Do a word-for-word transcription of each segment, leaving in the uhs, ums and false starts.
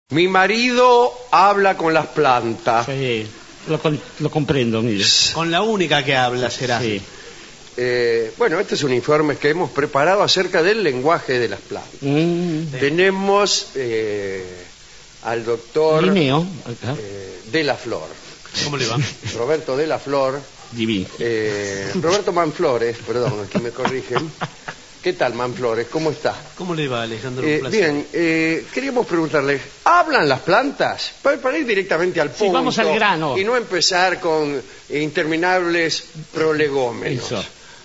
Mi marido habla con las plantas. Sí, lo, lo comprendo, mire. Con la única que habla será. Sí. Eh, bueno, este es un informe que hemos preparado acerca del lenguaje de las plantas. Mm. Tenemos eh, al doctor Linneo, eh, de la Flor. ¿Cómo le va? Roberto de la Flor. Divino. Eh, Roberto Manflores, perdón, aquí me corrigen. ¿Qué tal, Manflores? ¿Cómo está? ¿Cómo le va, Alejandro? Eh, Un placer. bien, eh, queríamos preguntarle, ¿hablan las plantas? Para, para ir directamente al punto. Sí, vamos al grano. Y no empezar con interminables prolegómenos. Eso.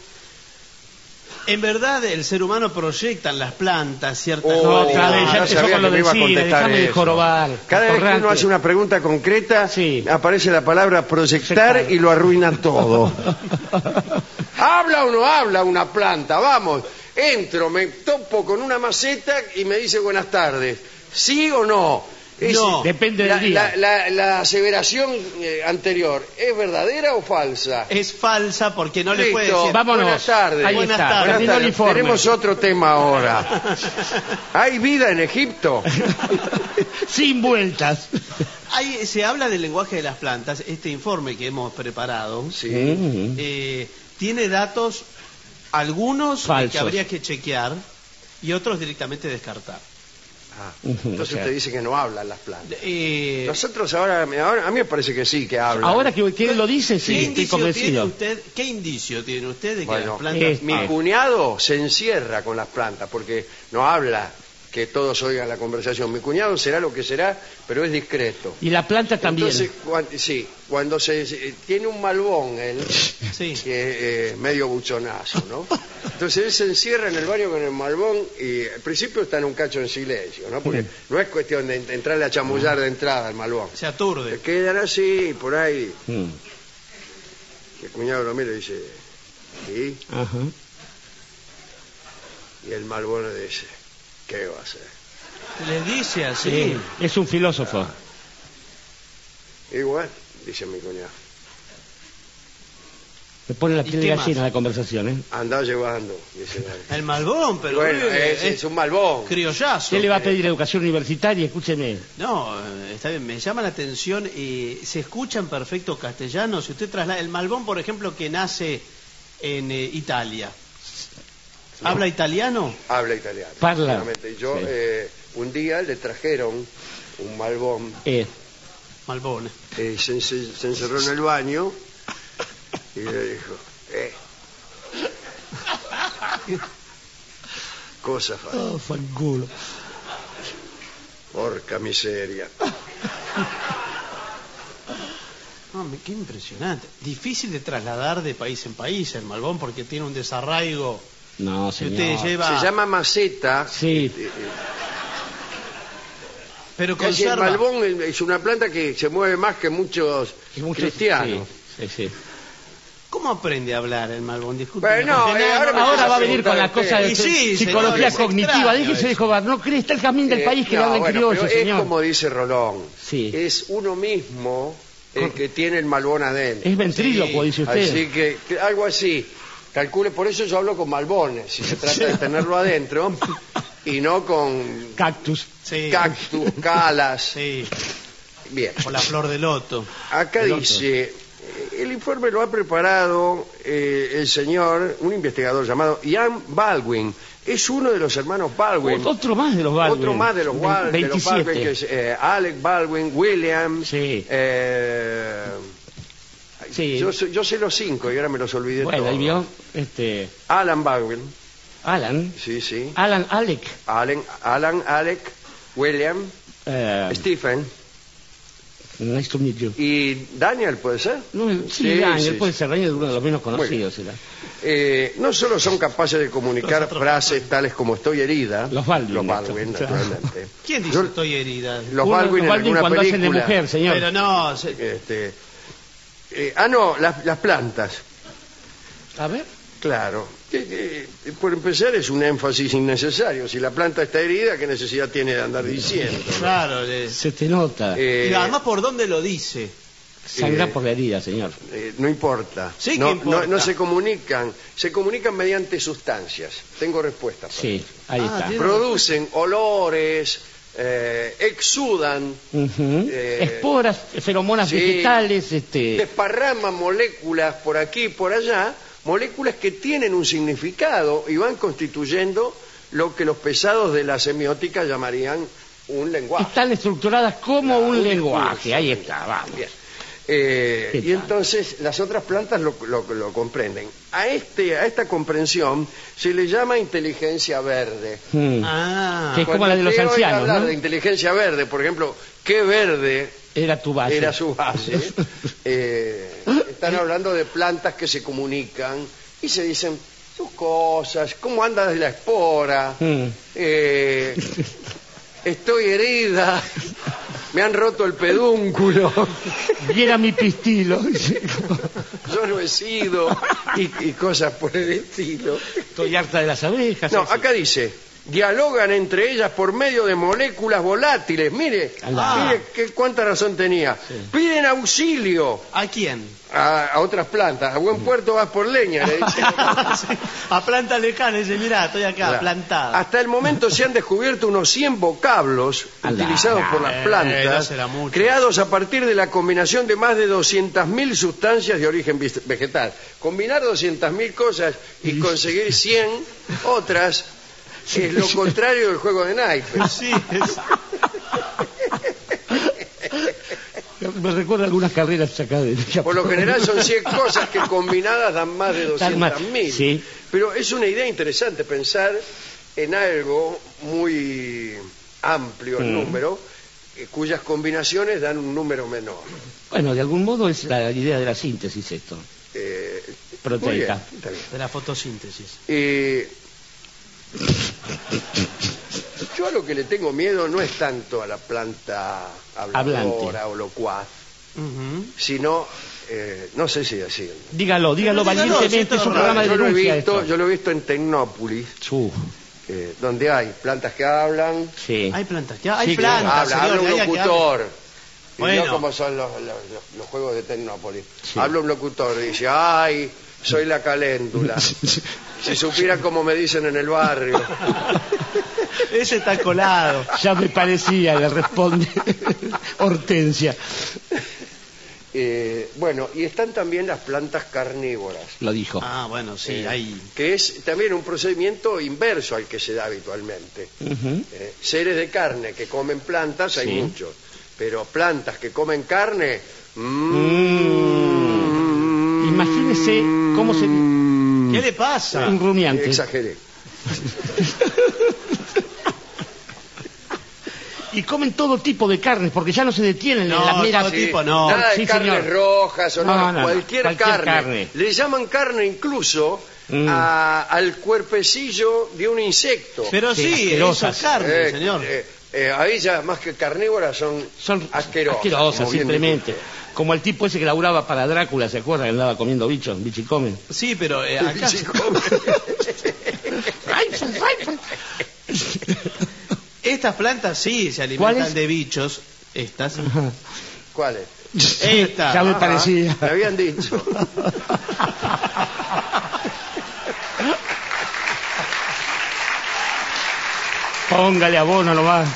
En verdad, el ser humano proyecta en las plantas ciertas Oh, No, cualidades. otra vez, ya no empezó sabía con lo que me del iba a cine, contestar déjame de eso. jorobar. Cada vez que uno Atorrante. hace una pregunta concreta, Sí. aparece la palabra proyectar Proyectar. y lo arruina todo. ¿Habla o no habla una planta? Vamos, entro, me topo con una maceta y me dice buenas tardes. ¿Sí o no? Es- No. Depende del la, día. La, la- la aseveración eh, anterior, ¿es verdadera o falsa? Es falsa porque no le puede Listo. decir. Vámonos. Buenas tardes. Ahí Buenas está. tardes. Buenas terminó el tardes. informe. Tenemos otro tema ahora. ¿Hay vida en Egipto? Sin vueltas. Ahí se habla del lenguaje de las plantas. Este informe que hemos preparado Sí. Mm. eh, tiene datos, algunos Falsos. que habría que chequear y otros directamente descartar. Ah, Ujú, entonces o sea. usted dice que no hablan las plantas. Eh, Nosotros ahora, ahora, a mí me parece que sí, que hablan. Ahora que, que él lo dice, ¿qué, sí, estoy indicio tiene convencido. usted, ¿Qué indicio tiene usted de que Bueno, las plantas... es- Mi Ah. cuñado se encierra con las plantas porque no habla que todos oigan la conversación. Mi cuñado será lo que será, pero es discreto. Y la planta también. Entonces, cuan- sí, cuando se, se- tiene un malbón él, Sí. que es eh, medio buchonazo, ¿no? Entonces él se encierra en el baño con el malbón y al principio está en un cacho en silencio, ¿no? Porque no es cuestión de ent- entrarle a chamullar de entrada al malbón. Se aturde. Se quedan así, por ahí. Mm. El cuñado lo mira y dice, ¿sí? Ajá. Y el malbón le dice, ¿qué va a hacer? Le dice así. Sí, es un filósofo. Igual, dice mi cuñado, Me pone la ¿Y piel qué de más? gallina la conversación, ¿eh? anda llevando, dice él. El malbón, pero Bueno, eh, es, es un malbón. criollazo. ¿Qué le va a pedir educación universitaria? Escúcheme. No, eh, está bien, me llama la atención y se escucha en perfecto castellano. Si usted traslada el malbón, por ejemplo, que nace en eh, Italia, ¿habla italiano? Habla italiano. Parla. Realmente. Y yo Sí. eh, un día le trajeron un malbón, Eh, Malbón. eh, se, se- se encerró en el baño y le dijo, eh. Cosa fa, oh, fanculo. porca miseria. No, me- qué impresionante. Difícil de trasladar de país en país el malbón porque tiene un desarraigo. No, Si señor. usted lleva... Se llama maceta. Sí. Eh, eh, Pero casi el conserva. malbón es una planta que se mueve más que muchos Y muchos- cristianos. Sí, sí, sí. ¿Cómo aprende a hablar el malbón? Disculpe. Bueno, porque eh, nada, ahora no- me Ahora empieza va a a venir con la preguntar cosa de usted. Y sí, psicología señor, es cognitiva. extraño Déjese de eso. joder. No cree, está el jamín del Eh, país que no, le habla en bueno, criollo, pero señor. es como dice Rolón. Sí. Es uno mismo el que tiene el malbón adentro. Es ventrílocuo, Sí. dice usted. Así que, que algo así. Calcule, por eso yo hablo con malbones, si se trata de tenerlo adentro, y no con Cactus. Sí. cactus, calas. Sí, Bien. o la flor de loto. Acá El otro. dice, eh, el informe lo ha preparado eh, el señor, un investigador llamado Ian Baldwin. Es uno de los hermanos Baldwin. Otro más de los Baldwin. Otro más de los, Wal- de los veintisiete. Baldwin, que es eh, Alec Baldwin, William. Sí. eh, Sí. yo, sé- yo sé los cinco y ahora me los olvidé Bueno, todos. ahí vio. Este, Alan Baldwin, Alan. sí, sí. Alan Alec. Alan, Alan, Alec, William, eh, Stephen nice to meet you. y Daniel, ¿puede ser? No, sí, Sí, Daniel, sí, puede sí. ser Daniel, uno de los menos Muy conocidos. será. Eh, no solo son capaces de comunicar frases tales como estoy herida, Los Baldwin, los Baldwin, esto. naturalmente. ¿Quién dice Yo- estoy herida? Los Uno- Baldwin en alguna cuando hacen de película. mujer, señor. Pero no, se- Este, eh, ah, no, las, las plantas. A ver. Claro. Eh, eh, por empezar es un énfasis innecesario. Si la planta está herida, ¿qué necesidad tiene de andar diciendo? claro. le- Se te nota. Eh, y además, ¿por dónde lo dice? Sangra eh, por la herida, señor. eh, no importa. Sí que no, importa. No, no se comunican. Se comunican mediante sustancias. Tengo respuesta para Sí, eso. ahí Ah, está. tiene- Producen olores, eh, exudan, Ujú. eh, Esporas, feromonas sí, vegetales, este... desparraman moléculas por aquí y por allá, moléculas que tienen un significado y van constituyendo lo que los pesados de la semiótica llamarían un lenguaje. Están estructuradas como Claro, un un lenguaje, discurso. ahí está, vamos. Bien. Eh, ¿Qué y tal? entonces las otras plantas lo, lo- lo comprenden. A, este, a esta comprensión se le llama inteligencia verde. Mm. Ah, Que es como la de los usted oiga ancianos, hablar ¿no? de inteligencia verde, por ejemplo, qué verde Era tu base. era su base. Eh, están hablando de plantas que se comunican y se dicen sus cosas, cómo anda de la espora, Mm. eh, estoy herida, me han roto el pedúnculo, Y era mi pistilo. yo no he sido, y, y cosas por el estilo. Estoy harta de las abejas. No, así. acá dice, dialogan entre ellas por medio de moléculas volátiles. Mire, Ah. mire qué, cuánta razón tenía. Piden auxilio ¿a quién? a, a otras plantas. A buen puerto vas por leña, le dicen. Sí, a planta lejana, dice, mirá, estoy acá, Claro. plantada. Hasta el momento se han descubierto unos cien vocablos Anda, utilizados por las eh, plantas, no será mucho. creados a partir de la combinación de más de doscientas mil sustancias de origen vis- vegetal. Combinar doscientas mil cosas y conseguir cien otras es lo contrario del juego de naipes. Sí, es- Me recuerda algunas carreras acá de... Por lo general son cien cosas que combinadas dan más de Dan más, doscientas mil. sí. Pero es una idea interesante pensar en algo muy amplio en Mm. número, eh, cuyas combinaciones dan un número menor. Bueno, de algún modo es la idea de la síntesis esto. Eh, Proteica. muy bien, está bien. de la fotosíntesis. Eh, yo a lo que le tengo miedo no es tanto a la planta habladora Hablante. o locuaz, Ujú. sino, eh, no sé si decirlo. Dígalo, dígalo Pero dígalo, valientemente, si esto es un es programa de yo, lo he denuncia visto, esto. yo lo he visto en Tecnópolis, Su, eh, donde hay plantas que hablan, sí. Hay plantas, ya, hay Sí, plantas, habla, habla señor, un hay que hablar. locutor. Y Bueno. no como son los, los- los- los juegos de Tecnópolis. Sí. Habla un locutor, dice, ay, soy la caléndula. Si supiera cómo me dicen en el barrio. Ese está colado. Ya me parecía, le responde Hortensia. Eh, bueno, y están también las plantas carnívoras, Lo dijo. Ah, bueno, sí, eh, hay. que es también un procedimiento inverso al que se da habitualmente. Ujú. Eh, seres de carne que comen plantas hay Sí. muchos, pero plantas que comen carne... Mm. mm, Imagínese cómo se... ¿Qué le pasa? Un rumiante. Exageré. Y comen todo tipo de carnes, porque ya no se detienen No, en las meras... todo tipo no. Nada de Sí, carnes señor. rojas o no, No, no, no, cualquier, cualquier carne. carne. Le llaman carne incluso Mm. a- al cuerpecillo de un insecto. Pero Sí, sí, eso asquerosas. es carne, Eh, señor. eh, eh, ahí ya más que carnívoras son, Son asquerosas. asquerosas, como bien simplemente. dijo Como el tipo ese que laburaba para Drácula, ¿se acuerdan? Que andaba comiendo bichos, bichicomen. Sí, pero eh, usted. acá. Sí, come. Estas plantas sí se alimentan ¿Cuáles? de bichos. Estas. ¿Cuál es? Esta. Ya me Ajá, parecía. Me habían dicho. Póngale abono nomás.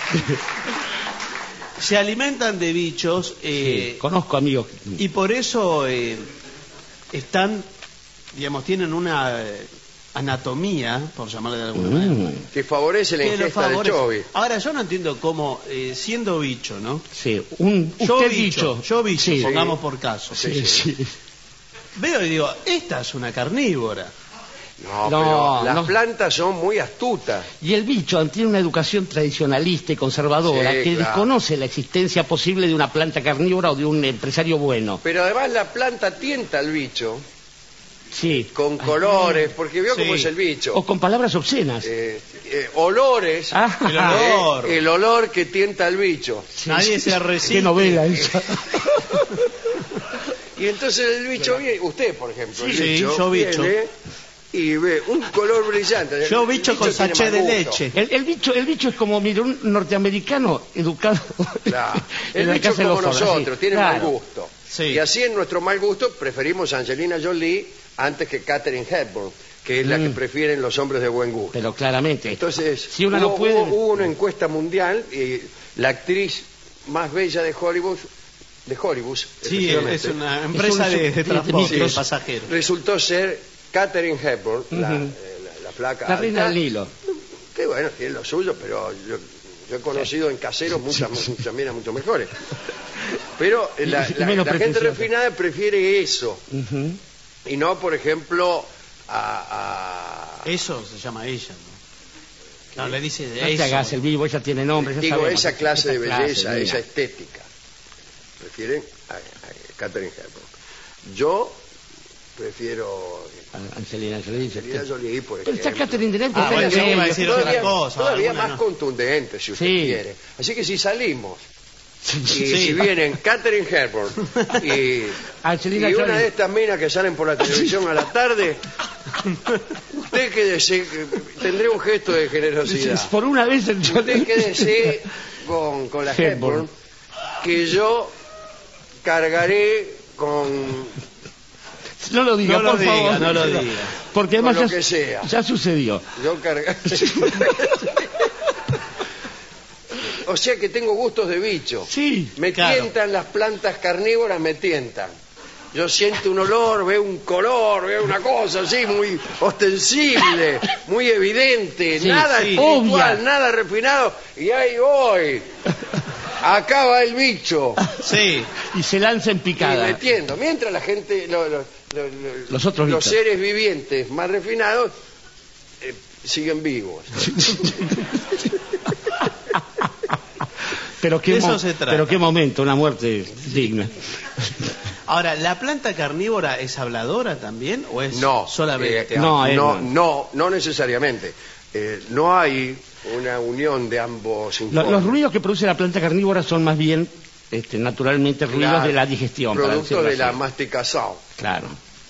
Se alimentan de bichos eh, Sí, conozco amigos. y por eso eh, están, digamos, tienen una eh, anatomía, por llamarle de alguna manera. Mm, Que favorece la que lo ingesta de favorece. chovi. Ahora, yo no entiendo cómo, eh, siendo bicho, ¿no? sí, un Yo usted bicho, bicho. yo bicho, Sí. pongamos por caso. Sí, sí. Veo y digo, esta es una carnívora. No, No, pero las no. plantas son muy astutas. Y el bicho tiene una educación tradicionalista y conservadora Sí, que claro. desconoce la existencia posible de una planta carnívora o de un empresario bueno. Pero además la planta tienta al bicho Sí. con colores, porque vio Sí. cómo es el bicho. O con palabras obscenas. Eh, eh, olores. Ah, El olor. Eh, el olor que tienta al bicho. sí, Nadie sí. se resiste. Qué novela esa. Y entonces el bicho viene, usted por ejemplo, el Sí, bicho, yo bicho. viene y ve un color brillante. Yo El bicho con tiene sachet mal de gusto. leche. El, el bicho, el bicho es como, mire, un norteamericano educado. Claro. en El la bicho casa de como los zorros, nosotros, sí. tiene Claro. mal gusto. Sí. Y así en nuestro mal gusto preferimos a Angelina Jolie antes que Katharine Hepburn, que es la que Mm. prefieren los hombres de buen gusto. Pero claramente. Entonces, si una hubo, no puede... hubo- hubo una encuesta mundial y la actriz más bella de Hollywood, de Hollywood, Sí, efectivamente, es una empresa un- de, de de transporte de micros. pasajeros. resultó ser Katharine Hepburn, la, Ujú. eh, la, la flaca La reina alta, del Nilo. que bueno, tiene lo suyo, pero yo, yo he conocido en caseros muchas, muchas minas mucho mejores. Pero eh, la, Y la- menos la gente pretenciosa. refinada prefiere eso, Ujú. y no, por ejemplo, a... a- Eso se llama ella, ¿no? No, le dice de No te eso. hagas el vivo, ella tiene nombre. ya digo, sabemos. esa clase de Esa clase, belleza, mira. esa estética. Prefieren a, a Katharine Hepburn. Yo prefiero Angelina Jolie dice. Angelina Jolie, por Pero ejemplo. está Catherine Deneuve, Ah, que bueno, está yo en iba a medio. decir todavía, otra cosa, todavía alguna más no. contundente, si usted Sí. quiere. Así que si salimos y Sí. si vienen Katharine Hepburn y, Angelina y una Jolie. de estas minas que salen por la televisión a la tarde, usted quédese, tendré un gesto de generosidad. Por una vez el Usted quédese con, con la Hepburn. Hepburn, que yo cargaré con, No lo diga, No lo por diga, favor. no lo diga. Porque además con lo ya, que sea. ya sucedió. Yo cargaré. O sea que tengo gustos de bicho. Sí. Me claro. tientan las plantas carnívoras, me tientan. Yo siento un olor, veo un color, veo una cosa así muy ostensible, muy evidente, Sí, nada sí. espiritual, Obvia. nada refinado, y ahí voy. Acá va el bicho. Sí. Y se lanza en Y picada. me tiendo. Mientras la gente, lo- lo- lo- lo- Los otros los bichos. seres vivientes más refinados eh, siguen vivos. Pero qué, De eso mo- se trata. pero qué momento, una muerte digna. Ahora, ¿la planta carnívora es habladora también o es No, solamente? eh, No, eh, no, no. no, no necesariamente. Eh, no hay una unión de ambos Lo- informes. los ruidos que produce la planta carnívora son más bien, este, naturalmente, ruidos Claro, de la digestión. para Producto decirlo de la así. masticación. Claro.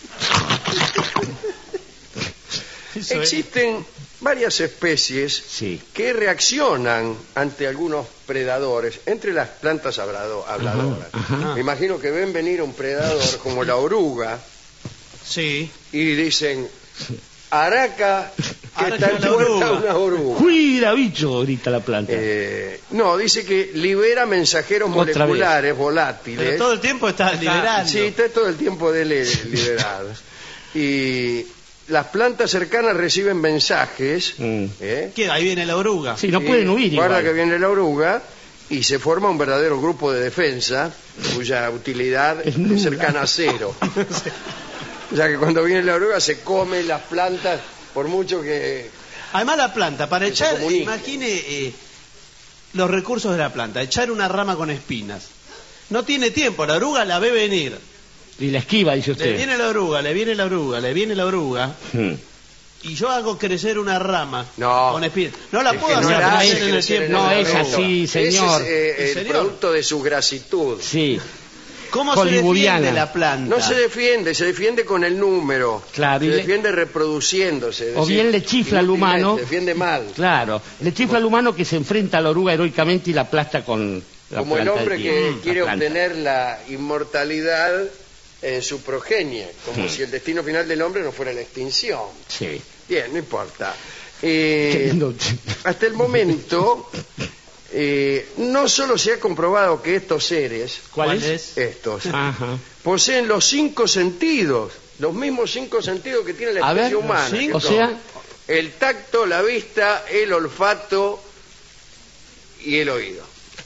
Eso es- Existen varias especies Sí. que reaccionan ante algunos predadores, entre las plantas hablado- habladoras. ajá. Me imagino que ven venir un predador como la oruga Sí. y dicen, Araca, que Araca está la muerta oruga". una oruga. ¡Cuida, bicho! Grita la planta. Eh, no, dice que libera mensajeros Otra vez. moleculares, Pero volátiles. todo el tiempo está liberando. Sí, está todo el tiempo de él liberado. Y las plantas cercanas reciben mensajes. Mm. ¿eh? ¿Qué? Ahí viene la oruga. Sí, no Y pueden huir guarda igual. que viene la oruga y se forma un verdadero grupo de defensa cuya utilidad Es es, nula. cercana a cero. Ya que cuando viene la oruga se come las plantas por mucho que... Además la planta, para Que se echar, comunique. imagine eh, los recursos de la planta, echar una rama con espinas. No tiene tiempo, la oruga la ve venir. Y la esquiva, dice Le usted. viene la oruga, le viene la oruga, le viene la oruga, Mm. y yo hago crecer una rama No. con espinas. No la es puedo que hacer no la crecer hace en el crecer tiempo. No el es momento. así, señor. Ese es eh, ¿En el serio? producto de su grasitud. Sí. ¿Cómo se Hollywoodiana. defiende la planta? No se defiende, se defiende con el número. Claro, se y le- defiende reproduciéndose. es O decir, bien le chifla al inútilmente, humano. Se defiende mal. Claro. Le chifla al humano que se enfrenta a la oruga heroicamente y la aplasta con la Como el planta hombre de que tierra. La quiere planta. obtener la inmortalidad en su progenie, como Sí. si el destino final del hombre no fuera la extinción. Sí. Bien, no importa. Qué Eh, lindo. hasta el momento, eh, no solo se ha comprobado que estos seres, ¿Cuál es? estos, Ajá. poseen los cinco sentidos, los mismos cinco sentidos que tiene la A especie ver, humana. ¿sí? que O son sea, el tacto, la vista, el olfato y el oído.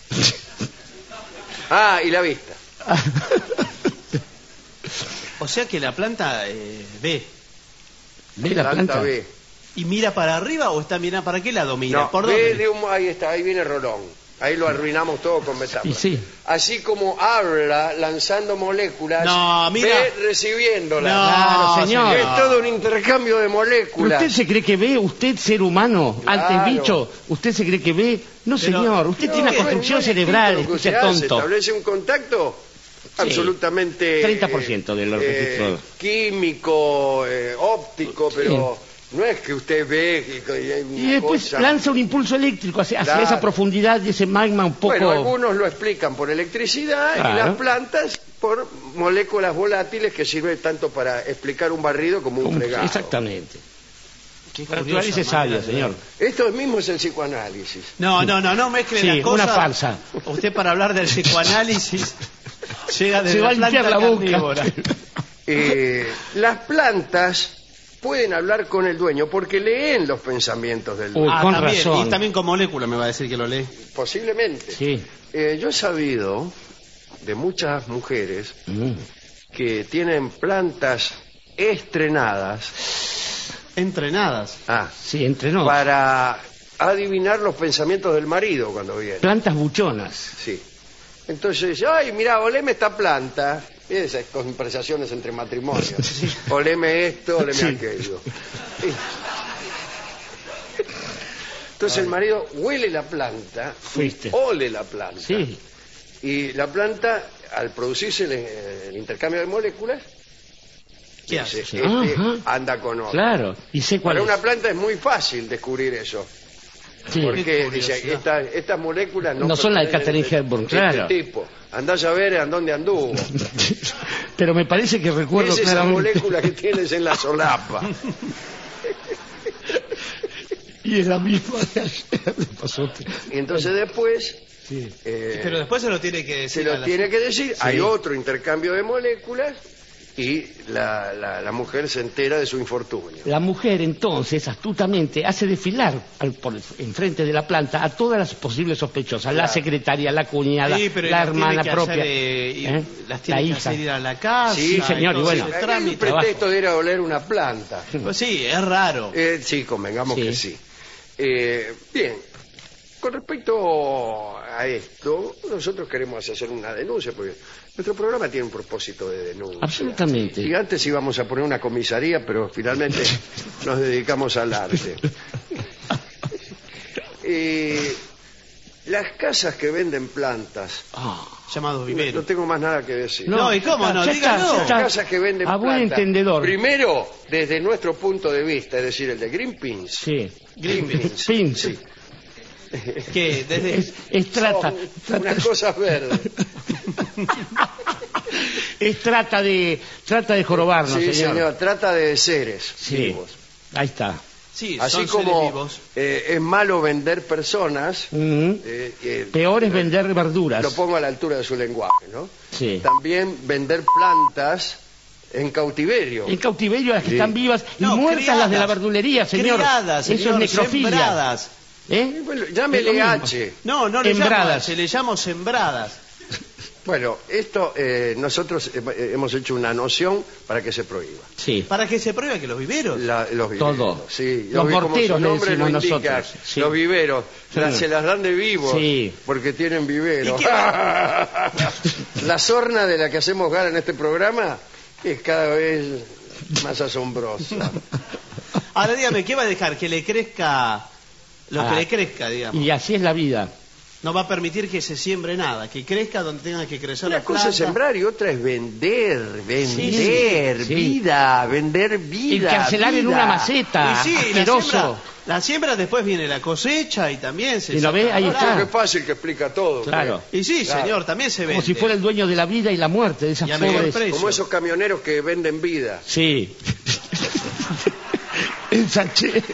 Ah, y la vista. O sea que la planta eh, ve. ¿Ve la planta? ve. ¿Y mira para arriba o está mirando para qué lado mira? No, ¿Por ve dónde? de un- ahí está, ahí viene Rolón. Ahí lo arruinamos todo con metáforas. Y sí. Así como habla lanzando moléculas, No, mira. ve recibiéndolas. No, Claro, señor. Es todo un intercambio de ¿Pero moléculas. usted se cree que ve? ¿Usted, ser humano, Claro. antes bicho? ¿Usted se cree que ve? No, Pero- señor. Usted No, tiene una es construcción muy distinto cerebral. lo que Es usted sea hace, tonto. Establece un contacto absolutamente treinta por ciento de los eh, registros. químico, eh, óptico, pero No es que usted ve y, y hay una Y después cosa... lanza un impulso eléctrico hacia, hacia Claro. esa profundidad y ese magma un poco... Bueno, algunos lo explican por electricidad y Claro. las plantas por moléculas volátiles que sirven tanto para explicar un barrido como un Como- fregado. Exactamente. Qué La curiosa naturaleza es manera sabia, de señor. ver. Esto mismo es el psicoanálisis. No, no, no, no mezcle Sí, las cosas. una farsa. Usted para hablar del psicoanálisis llega desde Se va a la limpiar planta la boca. carnívora. Eh, las plantas pueden hablar con el dueño porque leen los pensamientos del dueño. Uy, Ah, con también, razón. y también con molécula me va a decir que lo lee. Posiblemente. Sí. Eh, yo he sabido de muchas mujeres Mm. que tienen plantas estrenadas Entrenadas. ah, Sí, entrenó. para adivinar los pensamientos del marido cuando viene. Plantas buchonas. Sí. Entonces, ay, mira, oleme esta planta. Y esas conversaciones entre matrimonios. Oleme esto, oleme Sí. aquello. Sí. Entonces el marido huele la planta, Fuiste. ole la planta. Sí. Y la planta, al producirse el, el intercambio de moléculas, ¿Qué dice, hace? este Ajá. anda con otro. Claro. Y sé cuál Para es. una planta es muy fácil descubrir eso. Sí. Porque Qué dice, curiosidad. esta- estas moléculas no, No son las de pertenecen Katharine Hepburn, este claro. tipo. Andás a ver en dónde anduvo. Pero me parece que ¿Qué recuerdo es esa claramente. molécula que tienes en la solapa? Y es la misma de ayer. Me pasó. Y entonces después Sí. eh, Pero después se lo tiene que se decir. a lo la- tiene que decir. Hay otro intercambio de moléculas y la, la, la mujer se entera de su infortunio. La mujer entonces astutamente hace desfilar al, por enfrente de la planta a todas las posibles sospechosas, la Claro. secretaria, la cuñada, Sí, pero la las tiene hermana que propia, hacer, eh, y ¿eh? las tiene la que hija. hacer ir a la casa. Sí, señor, y todo bueno. ese Hay un trámite. pretexto de ir a oler una planta. Pues sí, es raro. Eh, sí, convengamos Sí. que sí. Eh, bien, con respecto a esto, nosotros queremos hacer una denuncia, porque nuestro programa tiene un propósito de denuncia. Absolutamente. Y antes íbamos a poner una comisaría, pero finalmente nos dedicamos al arte. Eh, las casas que venden plantas, Ah. Llamado no vivero. tengo más nada que decir. No, ¿y cómo no? Ya Dígalo. está, ya Las está. casas que venden A buen plantas, entendedor. primero, desde nuestro punto de vista, es decir, el de Greenpeace. Sí. Greenpeace. Pin. Sí. Que desde Es, es trata, Son trata- unas cosas verdes. es trata de trata de jorobarnos, Sí, señor. señor, trata de seres Sí. vivos. Ahí está. sí, Así son como seres vivos. eh, es malo vender personas, Mm. eh, eh, Peor es vender verduras. lo pongo a la altura de su lenguaje, ¿no? Sí. También vender plantas en cautiverio. En cautiverio las que Sí. están vivas y No, muertas criadas. las de la verdulería, señor. Criadas, Eso señor, es necrofilia. sembradas. ¿Eh? Bueno, Es llámele lo mismo. H. No, no le Embradas. llamo, se le llamo sembradas. Bueno, esto eh, nosotros eh, hemos hecho una noción para que se prohíba. Sí. Para que se pruebe que los viveros. La- los viveros. Todo. Sí, Los vi- como morteros su le nombre lo decimos indica, nosotros, sí. los viveros. Sí. Las- se las dan de vivos Sí. porque tienen viveros. ¿Y qué La sorna de la que hacemos gala en este programa es cada vez más asombrosa. Ahora dígame, ¿qué va a dejar? Que le crezca lo Ah. que le crezca, digamos. Y así es la vida. No va a permitir que se siembre nada, que crezca donde tenga que crecer Una la cosa es planta. sembrar y otra es vender, vender, sí. vida, vender vida. Encarcelar en vida. una maceta. Y sí, la asqueroso. siembra, la siembra después viene la cosecha y también se ¿Y lo saca ve? Ahí la está. Qué fácil que explica todo. Claro. ¿eh? Y sí, Claro. señor, también se vende. Como si fuera el dueño de la vida y la muerte de esas Y a mejor pobres. precio. Como esos camioneros que venden vida. Sí. En sachet.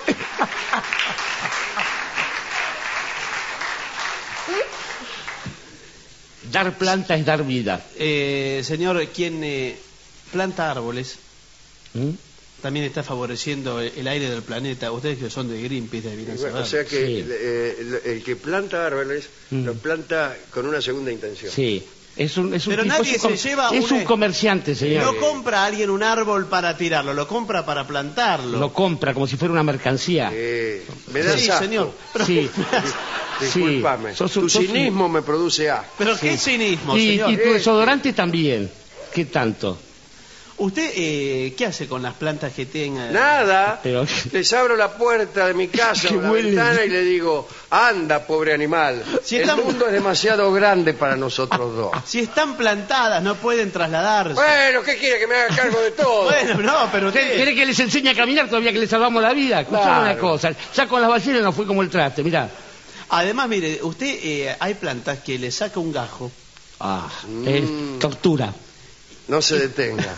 Dar planta es dar vida. Eh, señor, quien eh, planta árboles ¿Mm? también está favoreciendo el, el aire del planeta. Ustedes que son de Greenpeace deben Y bueno, saber. o sea que Sí. eh, el, el que planta árboles Mm. los planta con una segunda intención. Sí. Es un, es un Pero tipo- nadie es un com- se lleva es una- un comerciante, señor. No compra a alguien un árbol para tirarlo, lo compra para plantarlo. Lo compra como si fuera una mercancía. Eh, me da Sí, asco. señor. Pero, Sí. Disculpame. Sí. Sos un- tu sos un- cinismo me produce asco. pero qué cinismo, Y, señor. y tu desodorante también. ¿Qué tanto? ¿Usted eh, qué hace con las plantas que tenga? Nada, Pero- les abro la puerta de mi casa Que o la huele. ventana y le digo, anda, pobre animal, Si el están- mundo es demasiado grande para nosotros dos. Si están plantadas, no pueden trasladarse. Bueno, ¿qué quiere? Que me haga cargo de todo. Bueno, no, pero usted... ¿Quiere que les enseñe a caminar todavía que les salvamos la vida? Escuchame Claro. una cosa, ya con las ballenas no fue como el traste, mirá. Además, mire, usted eh, hay plantas que le saca un gajo. Ah, Mm. es tortura. No se detenga.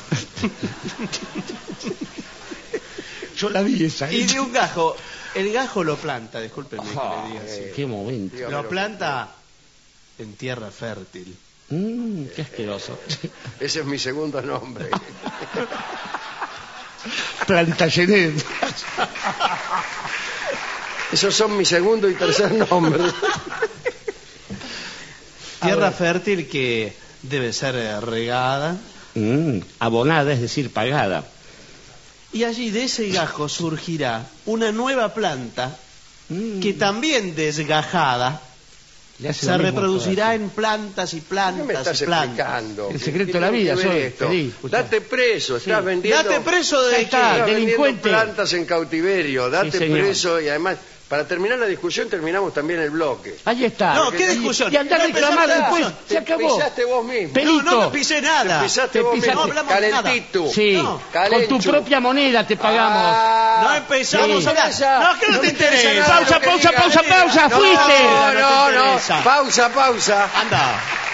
Yo la vi esa. Y de un gajo, el gajo lo planta, discúlpeme que le diga así. Qué momento. Dígame Lo que- planta en tierra fértil. Mm, qué asqueroso. Ese es mi segundo nombre. Plantagenet. Esos son mi segundo y tercer nombre. Tierra fértil que debe ser eh, regada. Mm, abonada, es decir, pagada. Y allí de ese gajo surgirá una nueva planta Mm, que también desgajada le hace se lo mismo reproducirá a todas. en plantas y ¿Qué me plantas estás y plantas. explicando? El ¿Qué- secreto qué de la tiene vida, que ver soy esto? feliz, escuchá. Date preso, estás Sí. vendiendo... Date preso de Ya está, qué? Estás delincuente. vendiendo plantas en cautiverio, date señor. preso y además, para terminar la discusión, terminamos también el bloque. Ahí está. No, ¿qué Y- discusión? Y andar a No reclamar empezaste después, la se Te acabó. pisaste vos mismo. Pe- No, no Pelito. me pisé nada. Te pisaste Te vos pisaste- mismo. No hablamos de nada. Calentito. Sí, No, con tu calenchu. propia moneda te pagamos. Ah, No empezamos Sí. a hablar. No, que no, No te me interesa interesa. nada Pausa, lo que pausa, diga. pausa, pausa, No, fuiste. No, No no, te no. interesa. Pausa, pausa. Anda.